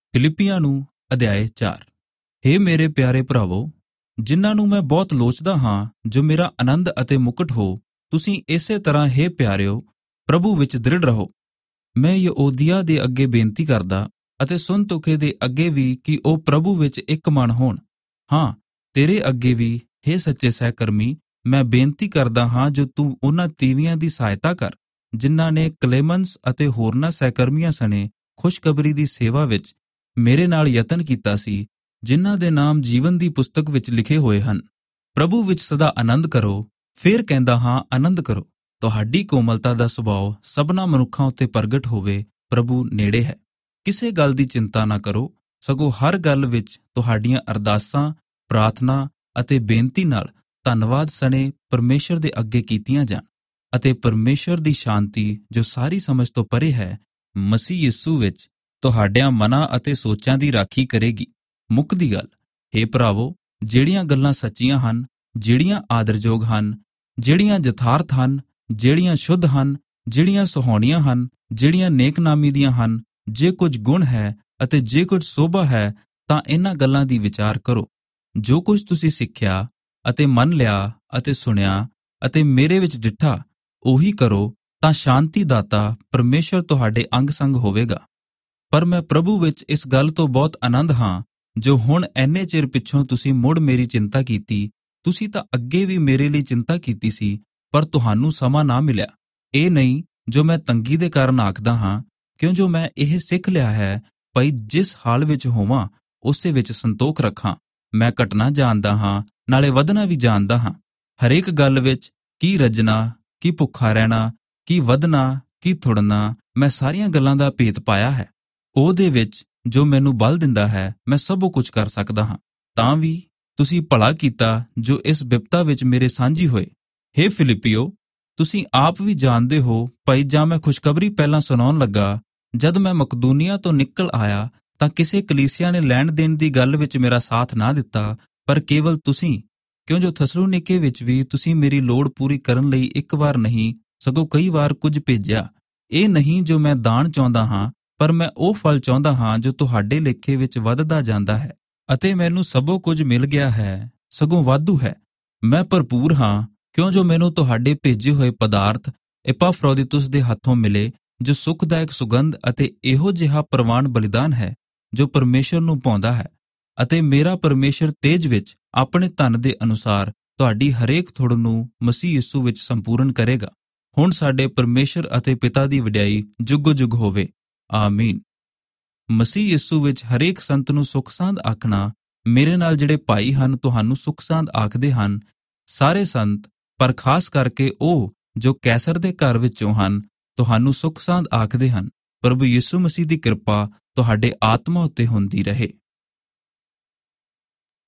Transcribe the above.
ਫਿਲਿੱਪੀਆਂ ਨੂੰ ਅਧਿਆਇ 4। ਹੇ ਮੇਰੇ ਪਿਆਰੇ ਭਰਾਵੋ, ਜਿਨ੍ਹਾਂ ਨੂੰ ਮੈਂ ਬਹੁਤ ਲੋਚਦਾ ਹਾਂ, ਜੋ ਮੇਰਾ ਆਨੰਦ ਅਤੇ ਮੁਕਟ ਹੋ, ਤੁਸੀਂ ਇਸੇ ਤਰ੍ਹਾਂ ਹੇ ਪਿਆਰਿਓ ਪ੍ਰਭੂ ਵਿੱਚ ਦ੍ਰਿੜ ਰਹੋ। ਮੈਂ ਯਹੂਦੀਆਂ ਦੇ ਅੱਗੇ ਬੇਨਤੀ ਕਰਦਾ ਅਤੇ ਸੁਨਤੁਖੇ ਦੇ ਅੱਗੇ ਵੀ ਕਿ ਉਹ ਪ੍ਰਭੂ ਵਿੱਚ ਇੱਕ ਮਨ ਹੋਣ। ਹਾਂ, ਤੇਰੇ ਅੱਗੇ ਵੀ ਹੇ ਸੱਚੇ ਸਹਿਕਰਮੀ, ਮੈਂ ਬੇਨਤੀ ਕਰਦਾ ਹਾਂ ਜੋ ਤੂੰ ਉਹਨਾਂ ਤੀਵੀਆਂ ਦੀ ਸਹਾਇਤਾ ਕਰ ਜਿਨ੍ਹਾਂ ਨੇ ਕਲੇਮਨਸ ਅਤੇ ਹੋਰਨਾਂ ਸਹਿਕਰਮੀਆਂ ਸਣੇ ਖੁਸ਼ਖਬਰੀ ਦੀ ਸੇਵਾ ਵਿੱਚ ਮੇਰੇ ਨਾਲ ਯਤਨ ਕੀਤਾ ਸੀ, ਜਿਨ੍ਹਾਂ ਦੇ ਨਾਮ ਜੀਵਨ ਦੀ ਪੁਸਤਕ ਵਿੱਚ ਲਿਖੇ ਹੋਏ ਹਨ। ਪ੍ਰਭੂ ਵਿੱਚ ਸਦਾ ਆਨੰਦ ਕਰੋ। ਫਿਰ ਕਹਿੰਦਾ ਹਾਂ, ਆਨੰਦ ਕਰੋ। ਤੁਹਾਡੀ ਕੋਮਲਤਾ ਦਾ ਸੁਭਾਅ ਸਭਨਾਂ ਮਨੁੱਖਾਂ ਉੱਤੇ ਪ੍ਰਗਟ ਹੋਵੇ। ਪ੍ਰਭੂ ਨੇੜੇ ਹੈ। ਕਿਸੇ ਗੱਲ ਦੀ ਚਿੰਤਾ ਨਾ ਕਰੋ, ਸਗੋਂ ਹਰ ਗੱਲ ਵਿੱਚ ਤੁਹਾਡੀਆਂ ਅਰਦਾਸਾਂ, ਪ੍ਰਾਰਥਨਾ ਅਤੇ ਬੇਨਤੀ ਨਾਲ ਧੰਨਵਾਦ ਸਣੇ ਪਰਮੇਸ਼ਰ ਦੇ ਅੱਗੇ ਕੀਤੀਆਂ ਜਾਣ, ਅਤੇ ਪਰਮੇਸ਼ਰ ਦੀ ਸ਼ਾਂਤੀ ਜੋ ਸਾਰੀ ਸਮਝ ਤੋਂ ਪਰੇ ਹੈ, ਮਸੀਹ ਯਿਸੂ ਵਿੱਚ ਤੁਹਾਡਿਆਂ ਮਨਾਂ ਅਤੇ ਸੋਚਾਂ ਦੀ ਰਾਖੀ ਕਰੇਗੀ। ਮੁੱਕਦੀ ਗੱਲ, ਹੇ ਭਰਾਵੋ, ਜਿਹੜੀਆਂ ਗੱਲਾਂ ਸੱਚੀਆਂ ਹਨ, ਜਿਹੜੀਆਂ ਆਦਰਯੋਗ ਹਨ, ਜਿਹੜੀਆਂ ਯਥਾਰਥ ਹਨ, ਜਿਹੜੀਆਂ ਸ਼ੁੱਧ ਹਨ, ਜਿਹੜੀਆਂ ਸੁਹਾਵਣੀਆਂ ਹਨ, ਜਿਹੜੀਆਂ ਨੇਕਨਾਮੀ ਦੀਆਂ ਹਨ, ਜੇ ਕੁਝ ਗੁਣ ਹੈ ਅਤੇ ਜੇ ਕੁਝ ਸੋਭਾ ਹੈ, ਤਾਂ ਇਹਨਾਂ ਗੱਲਾਂ ਦੀ ਵਿਚਾਰ ਕਰੋ। ਜੋ ਕੁਝ ਤੁਸੀਂ ਸਿੱਖਿਆ ਅਤੇ ਮੰਨ ਲਿਆ ਅਤੇ ਸੁਣਿਆ ਅਤੇ ਮੇਰੇ ਵਿੱਚ ਡਿੱਠਾ, ਉਹੀ ਕਰੋ, ਤਾਂ ਸ਼ਾਂਤੀ ਦਾਤਾ ਪਰਮੇਸ਼ਰ ਤੁਹਾਡੇ ਅੰਗ ਸੰਗ ਹੋਵੇਗਾ। ਪਰ ਮੈਂ ਪ੍ਰਭੂ ਵਿੱਚ ਇਸ ਗੱਲ ਤੋਂ ਬਹੁਤ ਆਨੰਦ ਹਾਂ ਜੋ ਹੁਣ ਐਨੇ ਚਿਰ ਪਿੱਛੋਂ ਤੁਸੀਂ ਮੁੜ ਮੇਰੀ ਚਿੰਤਾ ਕੀਤੀ। ਤੁਸੀਂ ਤਾਂ ਅੱਗੇ ਵੀ ਮੇਰੇ ਲਈ ਚਿੰਤਾ ਕੀਤੀ ਸੀ, ਪਰ ਤੁਹਾਨੂੰ ਸਮਾਂ ਨਾ ਮਿਲਿਆ। ਇਹ ਨਹੀਂ ਜੋ ਮੈਂ ਤੰਗੀ ਦੇ ਕਾਰਨ ਆਖਦਾ ਹਾਂ, ਕਿਉਂ ਜੋ ਮੈਂ ਇਹ ਸਿੱਖ ਲਿਆ ਹੈ, ਭਈ ਜਿਸ ਹਾਲ ਵਿੱਚ ਹੋਵਾਂ ਉਸੇ ਵਿੱਚ ਸੰਤੋਖ ਰੱਖਾਂ। ਮੈਂ ਘਟਣਾ ਜਾਣਦਾ ਹਾਂ, ਨਾਲੇ ਵਧਣਾ ਵੀ ਜਾਣਦਾ ਹਾਂ। ਹਰੇਕ ਗੱਲ ਵਿੱਚ ਕੀ ਰੱਜਣਾ, ਕੀ ਭੁੱਖਾ ਰਹਿਣਾ, ਕੀ ਵਧਣਾ, ਕੀ ਥੁੜਨਾ, ਮੈਂ ਸਾਰੀਆਂ ਗੱਲਾਂ ਦਾ ਭੇਤ ਪਾਇਆ ਹੈ। ਉਹਦੇ ਵਿੱਚ ਜੋ ਮੈਨੂੰ ਬਲ ਦਿੰਦਾ ਹੈ, ਮੈਂ ਸਭ ਕੁਝ ਕਰ ਸਕਦਾ ਹਾਂ। ਤਾਂ ਵੀ ਤੁਸੀਂ ਭਲਾ ਕੀਤਾ ਜੋ ਇਸ ਬਿਪਤਾ ਵਿੱਚ ਮੇਰੇ ਸਾਂਝੀ ਹੋਏ। ਹੇ ਫਿਲਿੱਪੀਓ, ਤੁਸੀਂ ਆਪ ਵੀ ਜਾਣਦੇ ਹੋ ਭਾਈ, ਜਾਂ ਮੈਂ ਖੁਸ਼ਖਬਰੀ ਪਹਿਲਾਂ ਸੁਣਾਉਣ ਲੱਗਾ, ਜਦ ਮੈਂ ਮਕਦੂਨੀਆ ਤੋਂ ਨਿਕਲ ਆਇਆ ਤਾਂ ਕਿਸੇ ਕਲੀਸਿਆ ਨੇ ਲੈਣ ਦੇਣ ਦੀ ਗੱਲ ਵਿੱਚ ਮੇਰਾ ਸਾਥ ਨਾ ਦਿੱਤਾ, ਪਰ ਕੇਵਲ ਤੁਸੀਂ। ਕਿਉਂ ਜੋ ਥਸਲੋਨੀਕੇ ਵਿੱਚ ਵੀ ਤੁਸੀਂ ਮੇਰੀ ਲੋੜ ਪੂਰੀ ਕਰਨ ਲਈ ਇੱਕ ਵਾਰ ਨਹੀਂ, ਸਗੋਂ ਕਈ ਵਾਰ ਕੁਝ ਭੇਜਿਆ। ਇਹ ਨਹੀਂ ਜੋ ਮੈਂ ਦਾਨ ਚਾਹੁੰਦਾ ਹਾਂ, ਪਰ ਮੈਂ ਉਹ ਫਲ ਚਾਹੁੰਦਾ ਹਾਂ ਜੋ ਤੁਹਾਡੇ ਲੇਖੇ ਵਿੱਚ ਵੱਧਦਾ ਜਾਂਦਾ ਹੈ, ਅਤੇ ਮੈਨੂੰ ਸਭੋ ਕੁਝ ਮਿਲ ਗਿਆ ਹੈ, ਸਗੋਂ ਵਾਧੂ ਹੈ। ਮੈਂ ਭਰਪੂਰ ਹਾਂ, ਕਿਉਂ ਜੋ ਮੈਨੂੰ ਤੁਹਾਡੇ ਭੇਜੇ ਹੋਏ ਪਦਾਰਥ ਇਪਾਫਰੋਦੀਤੁਸ ਦੇ ਹੱਥੋਂ ਮਿਲੇ, ਜੋ ਸੁਖਦਾਇਕ ਸੁਗੰਧ ਅਤੇ ਇਹੋ ਜਿਹਾ ਪ੍ਰਵਾਨ ਬਲਿਦਾਨ ਹੈ ਜੋ ਪਰਮੇਸ਼ਰ ਨੂੰ ਭਾਉਂਦਾ ਹੈ। ਅਤੇ ਮੇਰਾ ਪਰਮੇਸ਼ਰ ਤੇਜ ਵਿੱਚ ਆਪਣੇ ਧਨ ਦੇ ਅਨੁਸਾਰ ਤੁਹਾਡੀ ਹਰੇਕ ਥੁੜ ਨੂੰ ਮਸੀਹ ਯਿਸੂ ਵਿੱਚ ਸੰਪੂਰਨ ਕਰੇਗਾ। ਹੁਣ ਸਾਡੇ ਪਰਮੇਸ਼ਰ ਅਤੇ ਪਿਤਾ ਦੀ ਵਡਿਆਈ ਜੁਗੋ ਜੁਗ ਹੋਵੇ। ਆਮੀਨ। ਮਸੀਹ ਯਿਸੂ ਵਿੱਚ ਹਰੇਕ ਸੰਤ ਨੂੰ ਸੁਖ ਸਾਂਦ ਆਖਣਾ। ਮੇਰੇ ਨਾਲ ਜਿਹੜੇ ਭਾਈ ਹਨ ਤੁਹਾਨੂੰ ਸੁਖ ਸਾਂਦ ਆਖਦੇ ਹਨ। ਸਾਰੇ ਸੰਤ, ਪਰ ਖਾਸ ਕਰਕੇ ਉਹ ਜੋ ਕੈਸਰ ਦੇ ਘਰ ਵਿੱਚੋਂ ਹਨ, ਤੁਹਾਨੂੰ ਸੁਖ ਸਾਂਦ ਆਖਦੇ ਹਨ। ਪ੍ਰਭੂ ਯਿਸੂ ਮਸੀਹ ਦੀ ਕਿਰਪਾ ਤੁਹਾਡੇ ਆਤਮਾ ਉੱਤੇ ਹੁੰਦੀ ਰਹੇ।